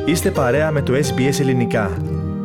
Είστε παρέα με το SBS Ελληνικά.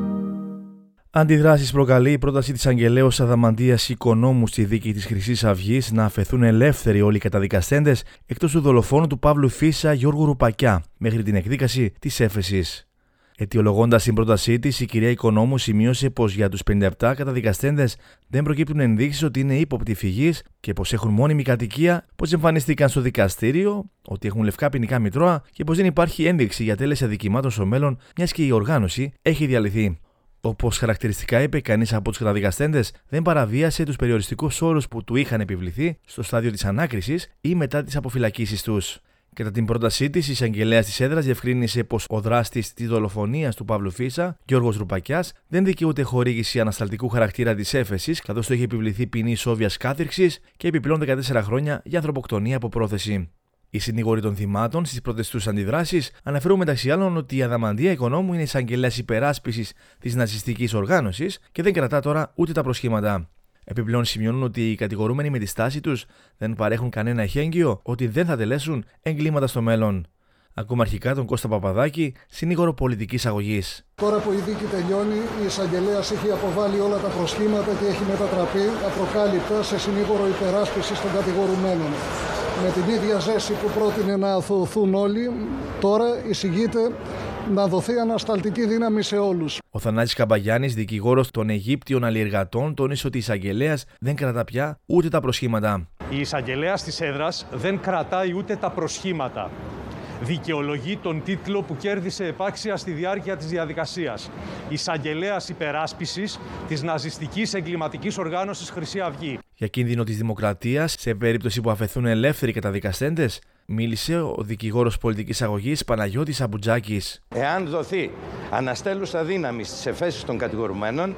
Αντιδράσεις προκαλεί η πρόταση της Αγγελέως Αδαμαντίας Οικονόμου στη δίκη της Χρυσής Αυγής να αφαιθούν ελεύθεροι όλοι οι καταδικαστέντες εκτός του δολοφόνου του Παύλου Φίσα Γιώργου Ρουπακιά μέχρι την εκδίκαση της έφεσης. Αιτιολογώντας την πρότασή της, η κυρία Οικονόμου σημείωσε πως για τους 57 καταδικαστέντες δεν προκύπτουν ενδείξεις ότι είναι ύποπτοι φυγής και πως έχουν μόνιμη κατοικία, πως εμφανίστηκαν στο δικαστήριο, ότι έχουν λευκά ποινικά μητρώα και πως δεν υπάρχει ένδειξη για τέλεση αδικημάτων στο μέλλον, μιας και η οργάνωση έχει διαλυθεί. Όπως χαρακτηριστικά είπε, κανείς από τους καταδικαστέντες δεν παραβίασε τους περιοριστικούς όρους που του είχαν επιβληθεί στο στάδιο της ανάκρισης ή μετά τις αποφυλακίσεις τους. Κατά την πρότασή της, η εισαγγελέας της έδρας διευκρίνησε πως ο δράστης της δολοφονίας του Παύλου Φίσα, Γιώργος Ρουπακιάς, δεν δικαιούται χορήγηση ανασταλτικού χαρακτήρα της έφεσης, καθώς του έχει επιβληθεί ποινή ισόβιας κάθριξης και επιπλέον 14 χρόνια για ανθρωποκτονία από πρόθεση. Οι συνήγοροι των θυμάτων στις πρώτες τους αντιδράσεις αναφέρουν μεταξύ άλλων ότι η Αδαμαντία Οικονόμου είναι εισαγγελέας υπεράσπισης της ναζιστικής οργάνωσης και δεν κρατά τώρα ούτε τα προσχήματα. Επιπλέον σημειώνουν ότι οι κατηγορούμενοι με τη στάση τους δεν παρέχουν κανένα εχέγγυο ότι δεν θα τελέσουν εγκλήματα στο μέλλον. Ακούμε αρχικά τον Κώστα Παπαδάκη, συνήγορο πολιτικής αγωγής. Τώρα που η δίκη τελειώνει, η εισαγγελέας έχει αποβάλει όλα τα προσχήματα και έχει μετατραπεί απροκάλυπτα σε συνήγορο υπεράσπισης των κατηγορουμένων. Με την ίδια ζέση που πρότεινε να αθωωωθούν όλοι, τώρα εισηγείται να δοθεί ανασταλτική δύναμη σε όλους. Ο Θανάσης Καμπαγιάννης, δικηγόρος των Αιγύπτιων αλλιεργατών, τόνισε ότι η εισαγγελέας δεν κρατά πια ούτε τα προσχήματα. Η εισαγγελέας της έδρας δεν κρατάει ούτε τα προσχήματα. Δικαιολογεί τον τίτλο που κέρδισε επάξια στη διάρκεια της διαδικασίας. Εισαγγελέας υπεράσπισης της ναζιστικής εγκληματικής οργάνωσης Χρυσή Αυγή. Για κίνδυνο της δημοκρατίας, σε περίπτωση που αφαιθούν ελεύθεροι καταδικαστέντες, μίλησε ο δικηγόρος πολιτικής αγωγής Παναγιώτης Αμπουτζάκης. Εάν δοθεί αναστέλουσα δύναμη στις εφέσεις των κατηγορουμένων,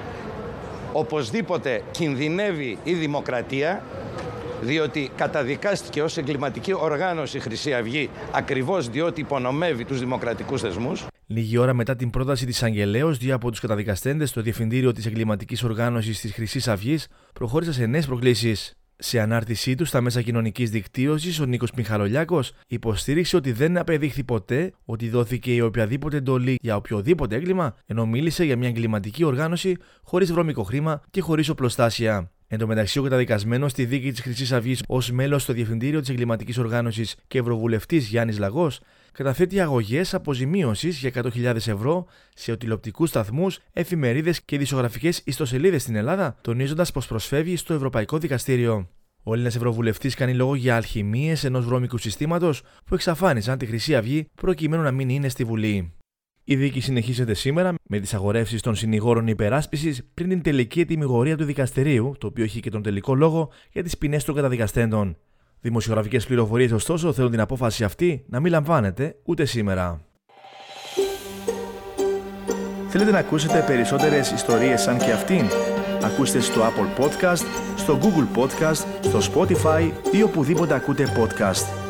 οπωσδήποτε κινδυνεύει η δημοκρατία, διότι καταδικάστηκε ως εγκληματική οργάνωση Χρυσή Αυγή ακριβώς διότι υπονομεύει τους δημοκρατικούς θεσμούς. Λίγη ώρα μετά την πρόταση της Αγγελέως, δύο από τους καταδικαστέντες στο Διευθυντήριο της Εγκληματικής Οργάνωσης της Χρυσής Αυγής προχώρησαν σε νέες προκλήσεις. Σε ανάρτησή του στα μέσα κοινωνικής δικτύωσης, ο Νίκος Μιχαλολιάκος υποστήριξε ότι δεν απεδείχθη ποτέ ότι δόθηκε η οποιαδήποτε εντολή για οποιοδήποτε έγκλημα, ενώ μίλησε για μια εγκληματική οργάνωση χωρίς βρώμικο χρήμα και χωρίς οπλοστάσια. Εν τω μεταξύ, ο καταδικασμένος στη δίκη της Χρυσής Αυγής ως μέλος στο Διευθυντήριο της Εγκληματικής Οργάνωσης και Ευρωβουλευτής Γιάννης Λαγός καταθέτει αγωγές αποζημίωσης για 100.000 ευρώ σε τηλεοπτικούς σταθμούς, εφημερίδες και ειδησιογραφικές ιστοσελίδες στην Ελλάδα, τονίζοντας πως προσφεύγει στο Ευρωπαϊκό Δικαστήριο. Ο Έλληνας Ευρωβουλευτής κάνει λόγο για αλχημίες ενός βρώμικου συστήματος που εξαφάνισαν τη Χρυσή Αυγή προκειμένου να μην είναι στη Βουλή. Η δίκη συνεχίζεται σήμερα με τις αγορεύσεις των συνηγόρων υπεράσπισης πριν την τελική ετυμηγορία του δικαστηρίου, το οποίο έχει και τον τελικό λόγο για τις ποινές των καταδικαστέντων. Δημοσιογραφικές πληροφορίες, ωστόσο, θέλουν την απόφαση αυτή να μην λαμβάνεται ούτε σήμερα. Θέλετε να ακούσετε περισσότερες ιστορίες σαν και αυτήν? Ακούστε στο Apple Podcast, στο Google Podcast, στο Spotify ή οπουδήποτε ακούτε podcast.